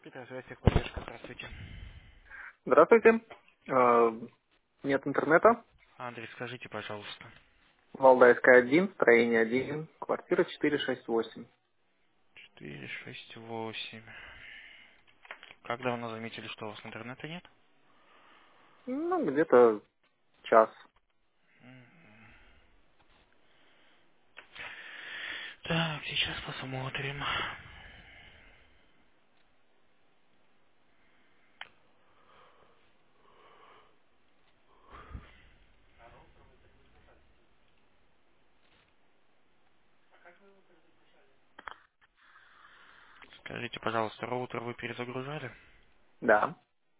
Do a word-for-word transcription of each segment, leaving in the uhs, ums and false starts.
Связь техподдержка, здравствуйте. Здравствуйте. Э, Нет интернета. Андрей, скажите, пожалуйста. Валдайская один, строение один, квартира четыре шесть восемь. четыре шесть восемь. Как давно заметили, что у вас интернета нет? Ну, где-то час. Так, сейчас посмотрим. Скажите, пожалуйста, роутер вы перезагружали? Да.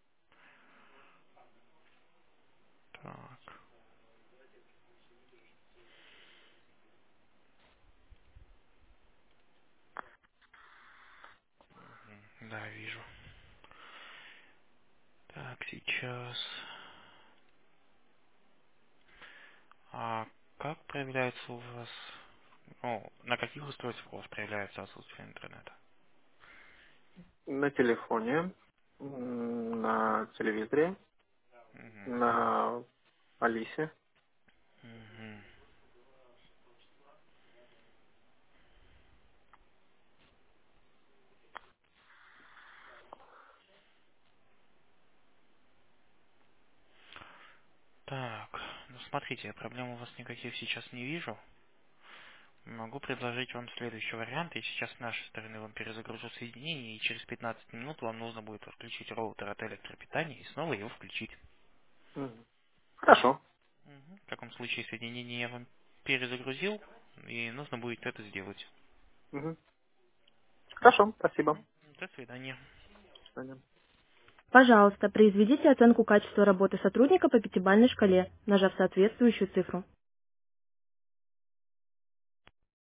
Так, да, вижу. Так, сейчас. А как проявляется у вас... Ну, на каких устройствах у вас проявляется отсутствие интернета? На телефоне, м, на телевизоре, Мгм. на Алисе. Мгм. Так, ну смотрите, я проблем у вас никаких сейчас не вижу. Могу предложить вам следующий вариант. Я сейчас с нашей стороны вам перезагружу соединение, и через пятнадцать минут вам нужно будет отключить роутер от электропитания и снова его включить. Мгм. Хорошо. Мгм. В таком случае соединение я вам перезагрузил, и нужно будет это сделать. Мгм. Хорошо, спасибо. Мгм. До свидания. До свидания. Пожалуйста, произведите оценку качества работы сотрудника по пятибалльной шкале, нажав соответствующую цифру.